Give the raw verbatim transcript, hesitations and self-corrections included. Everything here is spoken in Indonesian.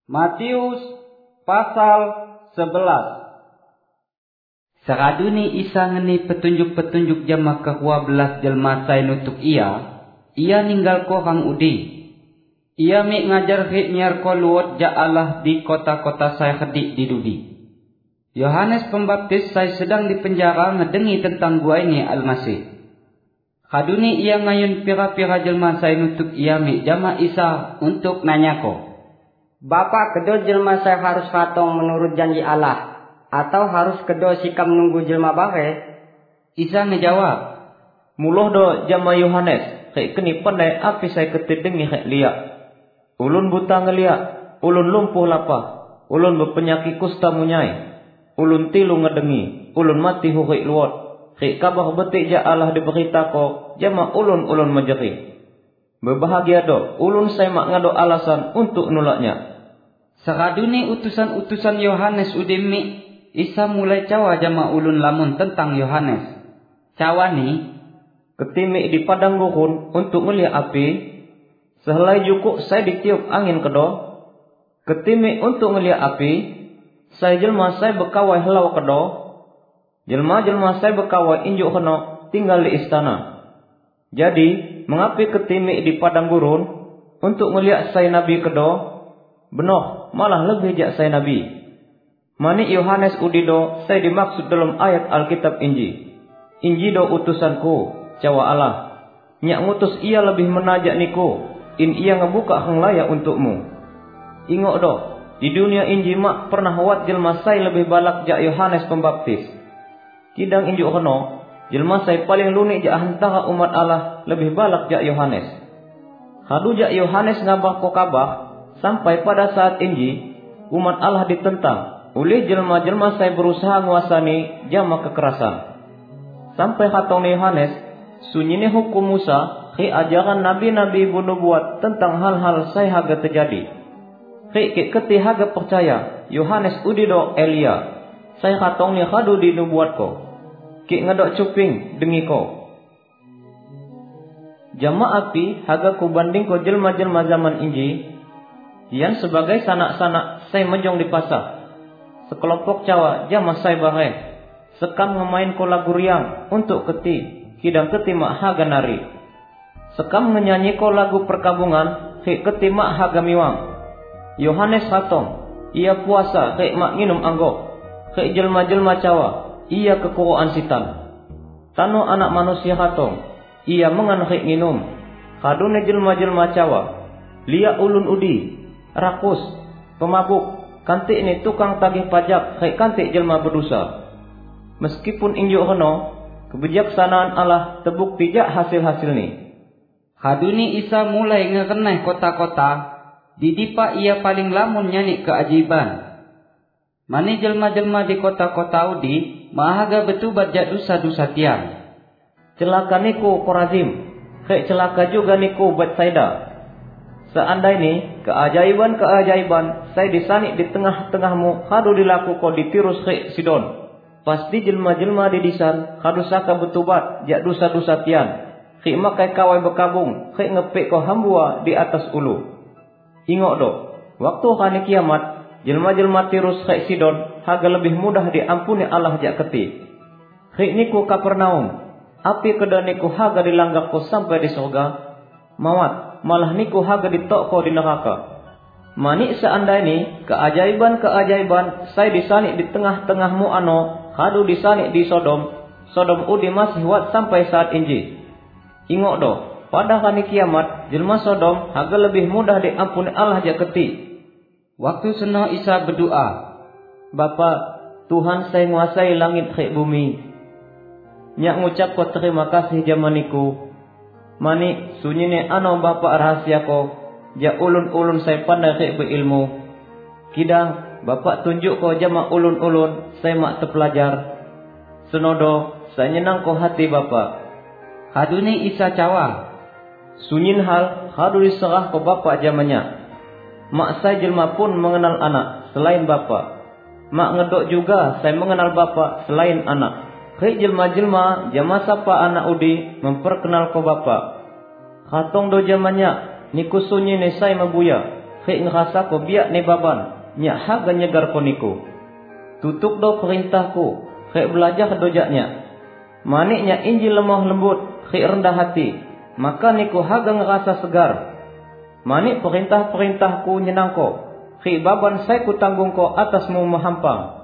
Matius pasal sebelas. Saraduni Isa ngeni petunjuk-petunjuk jama kedua belas jelma sai nutuk ia, ia ninggal ko hang udi. Ia mi ngajar hik nyar ko luot ja Allah di kota-kota sai kedik di dudi. Yohanes Pembaptis sai sedang dipenjara ngedengi tentang gua ini Al-Masih. Kaduni ia ngayun pira-pira jelma sai nutuk ia mi jama Isa untuk nanya ko. Bapak kedua jelma saya harus katong menurut janji Allah, atau harus kedua sikap menunggu jelma bare? Isa ngejawab, muloh do jama Yohanes, kek keni pandai api saya ketedengi kek liak. Ulun buta ngeliak, ulun lumpuh lapah, ulun berpenyakit kusta munyai, ulun tilu ngedengi, ulun mati hukik luot, kek kabar betik ja Allah diberita ko, jama ulun-ulun majeri. Berbahagia do, ulun saya mak ngado alasan untuk nolaknya. Saraduni utusan-utusan Yohanes udemi, Isa mulai cawa jama ulun lamun tentang Yohanes. Cawa ni, ketimi di padang gurun untuk ngeliat api, sehelai jukuk saya ditiup angin kedo, ketimi untuk ngeliat api, saya jelma saya berkawai helau kedo, jelma-jelma saya berkawai injuk keno tinggal di istana. Jadi, mengapi ketimi di padang gurun untuk ngeliat saya nabi kedo, benoh malah lebih jak saya nabi. Mani Yohanes udido saya dimaksud dalam ayat Alkitab Inji. Inji do utusanku, cawa Allah. Nyak ngutus ia lebih menajak niku, in ia ngebuka hang layak untukmu. Ingok do, di dunia Inji mak pernah wat jelma saya lebih balak jak Yohanes Pembaptis. Kidang injuk keno, jelma saya paling lunik jak antara umat Allah lebih balak jak Yohanes. Hadu jak Yohanes ngabah ko kabah, sampai pada saat ini umat Allah ditentang oleh jelma-jelma saya berusaha nguasani jama kekerasan. Sampai hatong Yohanes sunyine hukum Musa ke ajaran nabi-nabi bunuh buat tentang hal-hal saya haga terjadi. Ke ke keti haga percaya Yohanes udido Elia. Saya hatong ni hadu di nubuat ko. Ke ngedok cuping dengi ko. Jama api haga ku banding ko jelma-jelma zaman inji. Yang sebagai sanak-sanak saya menjong di pasar. Sekelompok cawa jama saya bahai. Sekam ngemain ko lagu riang untuk keti. Kidang keti mak haga nari. Sekam ngenyanyi ko lagu perkabungan. Hik keti mak haga miwang. Yohanes hatong. Ia puasa hik mak nginum anggok. Hik jelma-jelma cawa. Ia kekuruan sitan. Tano anak manusia hatong. Ia mengan hik nginum. Kadune jelma-jelma cawa. Lia ulun udi. Rakus, pemabuk, kantik ini tukang tagih pajak, kayak kantik jelma berdosa. Meskipun injuk keno, kebijaksanaan Allah terbukti jak hasil-hasil ni. Haduni Isa mulai ngekeneh kota-kota, didipa ia paling lamun nyanyi keajiban. Mani jelma-jelma di kota-kota udi, mahaga betubat jak dosa-dosa tiang. Celaka niku Korazim, kayak celaka juga niku Betsaida. Seandai ni keajaiban-keajaiban saya disanik di tengah-tengahmu hadu dilaku ko di Tirus ke Sidon. Pasti jelma-jelma di disan hadu saka betubat jak dosa-dosa tian. Ki makai kawai berkabung, ki ngepek ko hambua di atas ulu. Ingok do, waktu kani kiamat, jelma-jelma Tirus ke Sidon haga lebih mudah diampuni Allah jak keti. Ki niku Kapernaum, api kedah niku haga dilanggak ko sampai di surga. Mawat, malah niku haga ditok ko di neraka. Mani seandai ni keajaiban-keajaiban saya disanik di tengah-tengahmu ano, hadu disanik di Sodom. Sodom udi masih wat sampai saat inji. Ingok do, pada hari kiamat jelma Sodom haga lebih mudah diampuni Allah jak keti. Waktu seno Isa berdoa, Bapa, Tuhan saya nguasai langit ke bumi. Nyak ngucap ko terima kasih jamaniku. Mani sunyine ano bapa rahasia ko, ja ulun-ulun saya pandai kek berilmu. Kidang bapak tunjuk ko jama ulun-ulun saya mak terpelajar. Senodo saya nyenang ko hati bapak. Haduni Isa cawa, sunyin hal hadu diserah ko bapak jamanya. Mak saya jelma pun mengenal anak selain bapak. Mak ngedok juga saya mengenal bapak selain anak. Hei jelma-jelma jama sapa anak udi memperkenal ko bapak. Hatong do jamanya niku sunyi ne saya mabuya. Rik ngerasa ko biak ne baban, nyak haga nyegar ko niku. Tutuk do perintahku, rik belajar dojaknya. Maniknya Injil lemah lembut, rik rendah hati, maka niku haga ngerasa segar. Manik perintah-perintahku nyenang ko, rik baban saya ku tanggung ko atasmu mahampang.